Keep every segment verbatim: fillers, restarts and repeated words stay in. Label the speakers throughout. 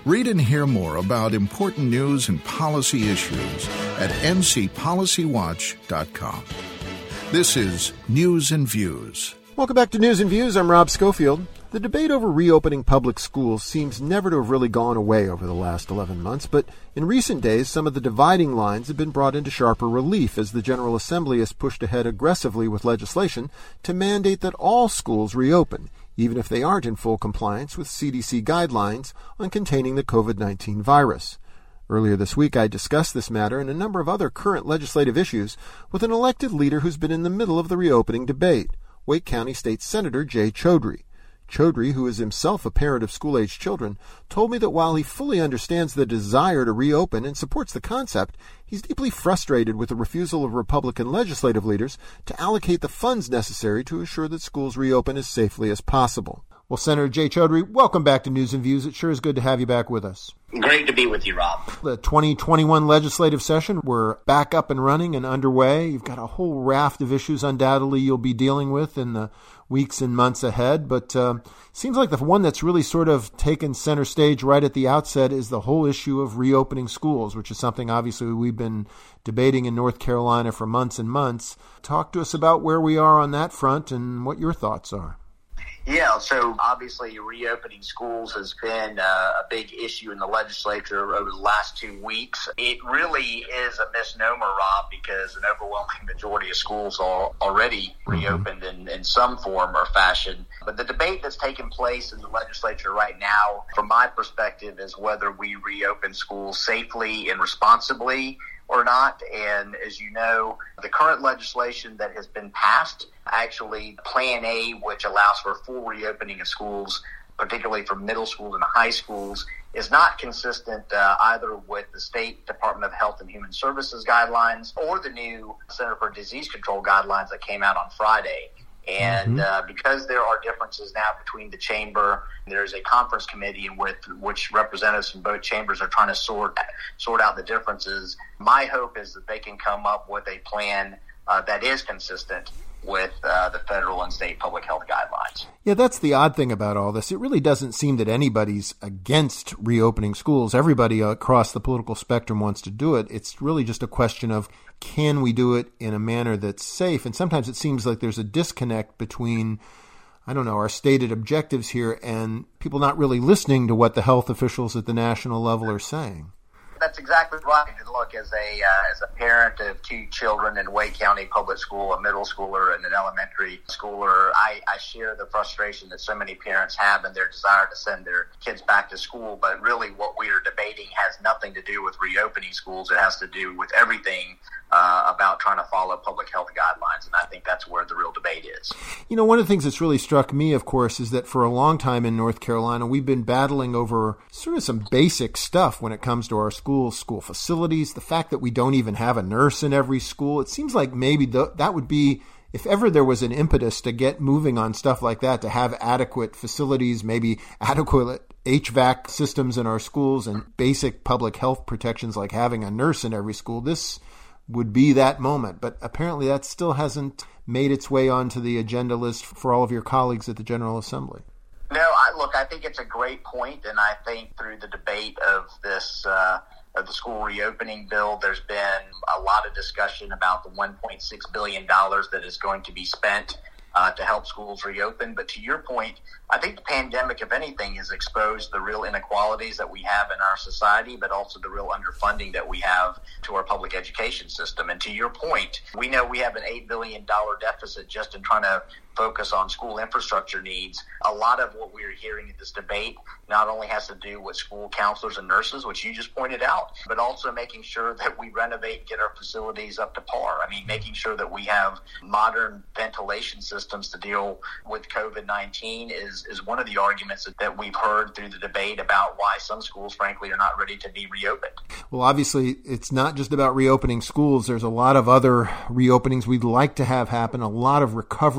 Speaker 1: Read and hear more about important news and policy issues at n c policy watch dot com. This is News and Views.
Speaker 2: Welcome back to News and Views. I'm Rob Schofield. The debate over reopening public schools seems never to have really gone away over the last eleven months, but in recent days, some of the dividing lines have been brought into sharper relief as the General Assembly has pushed ahead aggressively with legislation to mandate that all schools reopen, even if they aren't in full compliance with C D C guidelines on containing the covid nineteen virus. Earlier this week, I discussed this matter and a number of other current legislative issues with an elected leader who's been in the middle of the reopening debate, Wake County State Senator Jay Chaudhry. Chaudhry, who is himself a parent of school-aged children, told me that while he fully understands the desire to reopen and supports the concept, he's deeply frustrated with the refusal of Republican legislative leaders to allocate the funds necessary to assure that schools reopen as safely as possible. Well, Senator Jay Chaudhry, welcome back to News and Views. It sure is good to have you back with us.
Speaker 3: Great to be with you, Rob.
Speaker 2: The twenty twenty-one legislative session, we're back up and running and underway. You've got a whole raft of issues undoubtedly you'll be dealing with in the weeks and months ahead, but uh, seems like the one that's really sort of taken center stage right at the outset is the whole issue of reopening schools, which is something obviously we've been debating in North Carolina for months and months. Talk to us about where we are on that front and what your thoughts are.
Speaker 3: Yeah, so obviously reopening schools has been uh, a big issue in the legislature over the last two weeks. It really is a misnomer, Rob, because an overwhelming majority of schools are already reopened in, in some form or fashion. But the debate that's taking place in the legislature right now, from my perspective, is whether we reopen schools safely and responsibly or not. And as you know, the current legislation that has been passed, actually Plan A, which allows for full reopening of schools, particularly for middle school and high schools, is not consistent uh, either with the State Department of Health and Human Services guidelines or the new Center for Disease Control guidelines that came out on Friday. And uh, because there are differences now between the chamber, there's a conference committee with which representatives from both chambers are trying to sort sort out the differences. My hope is that they can come up with a plan uh, that is consistent with uh, the federal and state public health guidelines.
Speaker 2: Yeah, that's the odd thing about all this. It really doesn't seem that anybody's against reopening schools. Everybody across the political spectrum wants to do it. It's really just a question of, can we do it in a manner that's safe? And sometimes it seems like there's a disconnect between, I don't know, our stated objectives here and people not really listening to what the health officials at the national level are saying.
Speaker 3: That's exactly right. And look, as a uh, as a parent of two children in Wake County Public School, a middle schooler and an elementary schooler, I, I share the frustration that so many parents have and their desire to send their kids back to school. But really what we are debating has nothing to do with reopening schools. It has to do with everything Uh, about trying to follow public health guidelines, and I think that's where the real debate is.
Speaker 2: You know, one of the things that's really struck me, of course, is that for a long time in North Carolina, we've been battling over sort of some basic stuff when it comes to our schools, school facilities, the fact that we don't even have a nurse in every school. It seems like maybe the, that would be, if ever there was an impetus to get moving on stuff like that, to have adequate facilities, maybe adequate H V A C systems in our schools and basic public health protections like having a nurse in every school, this would be that moment. But apparently that still hasn't made its way onto the agenda list for all of your colleagues at the General Assembly.
Speaker 3: No, I, look, I think it's a great point, and I think through the debate of this uh, of the school reopening bill, there's been a lot of discussion about the one point six billion dollars that is going to be spent uh, to help schools reopen. But to your point, I think the pandemic, if anything, has exposed the real inequalities that we have in our society, but also the real underfunding that we have to our public education system. And to your point, we know we have an eight billion dollars deficit just in trying to focus on school infrastructure needs. A lot of what we're hearing in this debate not only has to do with school counselors and nurses, which you just pointed out, but also making sure that we renovate and get our facilities up to par. I mean, making sure that we have modern ventilation systems to deal with covid nineteen is, is one of the arguments that, that we've heard through the debate about why some schools, frankly, are not ready to be reopened.
Speaker 2: Well, obviously, it's not just about reopening schools. There's a lot of other reopenings we'd like to have happen, a lot of recovery that's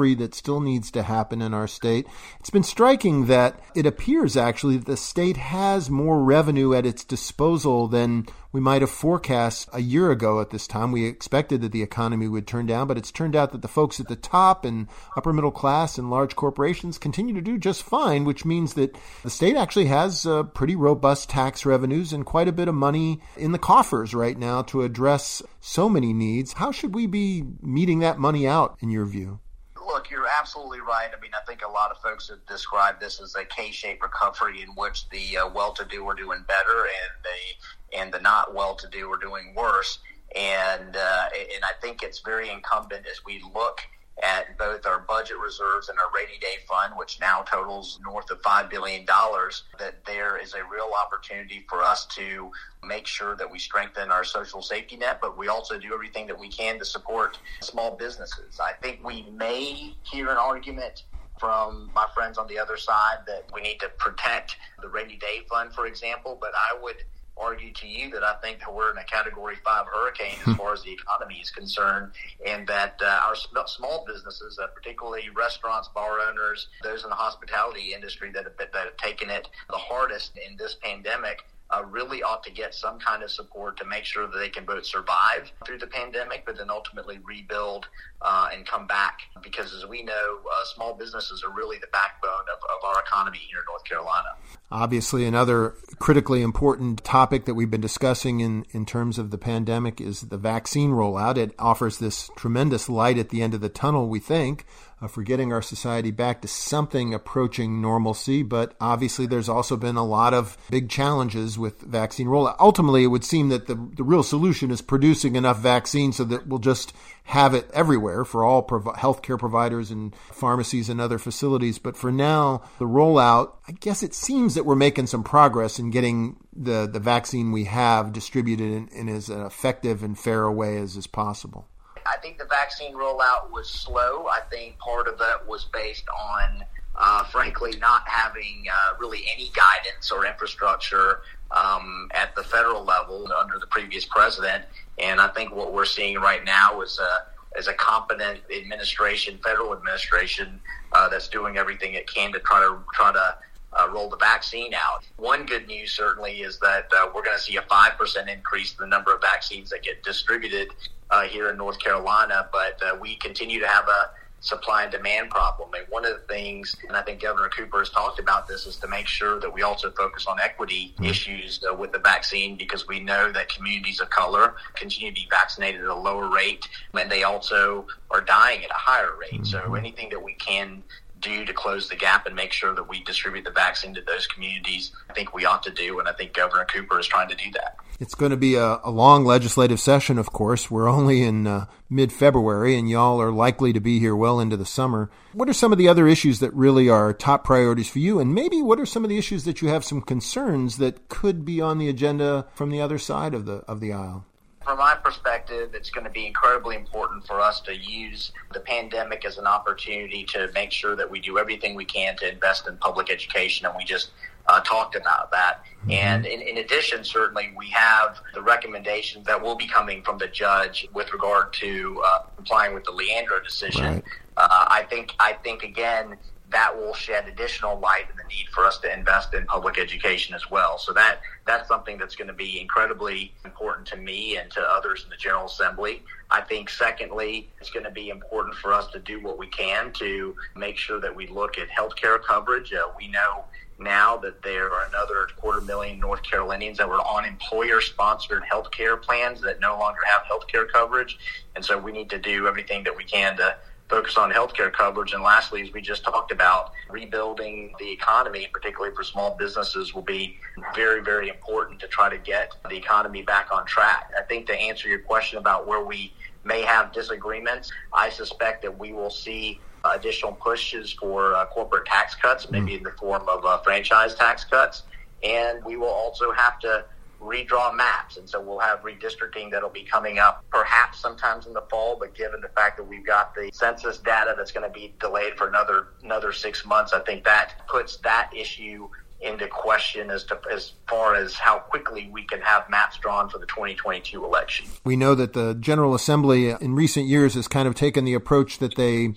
Speaker 2: still needs to happen in our state. It's been striking that it appears actually that the state has more revenue at its disposal than we might have forecast a year ago at this time. We expected that the economy would turn down, but it's turned out that the folks at the top and upper middle class and large corporations continue to do just fine, which means that the state actually has uh, pretty robust tax revenues and quite a bit of money in the coffers right now to address so many needs. How should we be meeting that money out, in your view?
Speaker 3: Look, you're absolutely right. I mean, I think a lot of folks have described this as a K-shaped recovery in which the uh, well-to-do are doing better and the and the not well-to-do are doing worse. And uh, and I think it's very incumbent as we look at both our budget reserves and our rainy day fund, which now totals north of five billion dollars, that there is a real opportunity for us to make sure that we strengthen our social safety net, but we also do everything that we can to support small businesses. I think we may hear an argument from my friends on the other side that we need to protect the rainy day fund, for example, but I would argue to you that I think that we're in a Category five hurricane as far as the economy is concerned, and that uh, our small businesses, uh, particularly restaurants, bar owners, those in the hospitality industry that have, that have taken it the hardest in this pandemic, Uh, really ought to get some kind of support to make sure that they can both survive through the pandemic, but then ultimately rebuild uh, and come back. Because as we know, uh, small businesses are really the backbone of, of our economy here in North Carolina.
Speaker 2: Obviously, another critically important topic that we've been discussing in, in terms of the pandemic is the vaccine rollout. It offers this tremendous light at the end of the tunnel, we think, uh, for getting our society back to something approaching normalcy. But obviously, there's also been a lot of big challenges with vaccine rollout. Ultimately, it would seem that the, the real solution is producing enough vaccine so that we'll just have it everywhere for all prov- healthcare providers and pharmacies and other facilities. But for now, the rollout, I guess it seems that we're making some progress in getting the, the vaccine we have distributed in, in as effective and fair a way as is possible.
Speaker 3: I think the vaccine rollout was slow. I think part of that was based on, uh, frankly, not having uh, really any guidance or infrastructure um, at the federal level under the previous president. And I think what we're seeing right now is a, is a competent administration, federal administration, uh, that's doing everything it can to try to try to Uh, roll the vaccine out. One good news certainly is that uh, we're going to see a five percent increase in the number of vaccines that get distributed uh, here in North Carolina, but uh, we continue to have a supply and demand problem. And one of the things, and I think Governor Cooper has talked about this, is to make sure that we also focus on equity mm-hmm. issues uh, with the vaccine, because we know that communities of color continue to be vaccinated at a lower rate, and they also are dying at a higher rate. Mm-hmm. So anything that we can do to close the gap and make sure that we distribute the vaccine to those communities, I think we ought to do, and I think Governor Cooper is trying to do that.
Speaker 2: It's going to be a, a long legislative session, of course. We're only in uh, mid-February, and y'all are likely to be here well into the summer. What are some of the other issues that really are top priorities for you, and maybe what are some of the issues that you have some concerns that could be on the agenda from the other side of the of the aisle?
Speaker 3: From my perspective, it's going to be incredibly important for us to use the pandemic as an opportunity to make sure that we do everything we can to invest in public education, and we just uh, talked about that. Mm-hmm. And in, in addition, certainly, we have the recommendations that will be coming from the judge with regard to uh, complying with the Leandro decision.
Speaker 2: Right.
Speaker 3: Uh, I think, I think again, that will shed additional light on the need for us to invest in public education as well. So that that's something that's going to be incredibly important to me and to others in the General Assembly. I think, secondly, it's going to be important for us to do what we can to make sure that we look at health care coverage. Uh, we know now that there are another quarter million North Carolinians that were on employer-sponsored health care plans that no longer have health care coverage. And so we need to do everything that we can to focus on healthcare coverage. And lastly, as we just talked about, rebuilding the economy, particularly for small businesses, will be very, very important to try to get the economy back on track. I think to answer your question about where we may have disagreements, I suspect that we will see additional pushes for uh, corporate tax cuts, maybe in the form of uh, franchise tax cuts. And we will also have to redraw maps. And so we'll have redistricting that'll be coming up perhaps sometimes in the fall, but given the fact that we've got the census data that's going to be delayed for another another six months, I think that puts that issue into question as to as far as how quickly we can have maps drawn for the twenty twenty-two election.
Speaker 2: We know that the General Assembly in recent years has kind of taken the approach that they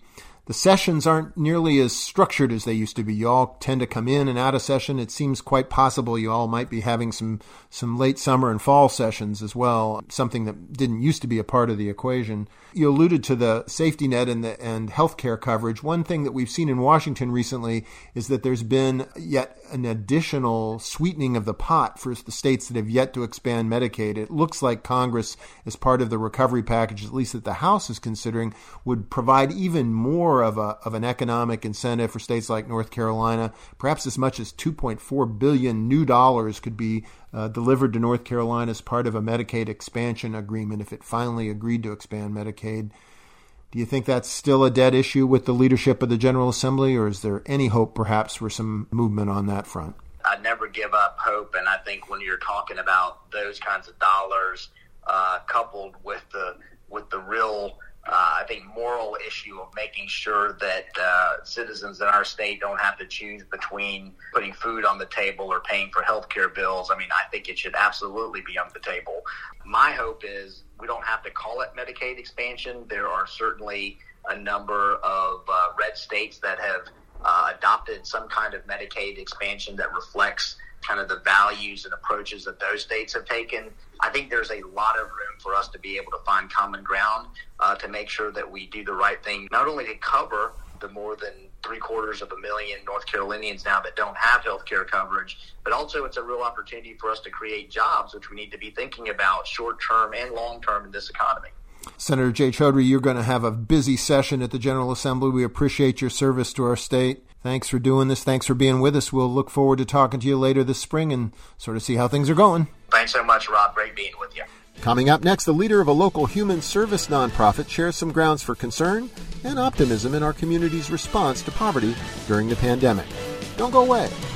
Speaker 2: the sessions aren't nearly as structured as they used to be. You all tend to come in and out of session. It seems quite possible you all might be having some, some late summer and fall sessions as well, something that didn't used to be a part of the equation. You alluded to the safety net and the and healthcare coverage. One thing that we've seen in Washington recently is that there's been yet an additional sweetening of the pot for the states that have yet to expand Medicaid. It looks like Congress, as part of the recovery package, at least that the House is considering, would provide even more of a of an economic incentive for states like North Carolina. Perhaps as much as two point four billion dollars new dollars could be uh, delivered to North Carolina as part of a Medicaid expansion agreement if it finally agreed to expand Medicaid. Do you think that's still a dead issue with the leadership of the General Assembly, or is there any hope perhaps for some movement on that front?
Speaker 3: I'd never give up hope, and I think when you're talking about those kinds of dollars uh, coupled with the with the real Uh, I think moral issue of making sure that uh, citizens in our state don't have to choose between putting food on the table or paying for health care bills. I mean, I think it should absolutely be on the table. My hope is we don't have to call it Medicaid expansion. There are certainly a number of uh, red states that have uh, adopted some kind of Medicaid expansion that reflects kind of the values and approaches that those states have taken. I think there's a lot of room for us to be able to find common ground uh, to make sure that we do the right thing, not only to cover the more than three quarters of a million North Carolinians now that don't have health care coverage, but also it's a real opportunity for us to create jobs, which we need to be thinking about short-term and long-term in this economy.
Speaker 2: Senator Jay Chaudhary, you're going to have a busy session at the General Assembly. We appreciate your service to our state. Thanks for doing this. Thanks for being with us. We'll look forward to talking to you later this spring and sort of see how things are going.
Speaker 3: Thanks so much, Rob. Great being with you.
Speaker 2: Coming up next, the leader of a local human service nonprofit shares some grounds for concern and optimism in our community's response to poverty during the pandemic. Don't go away.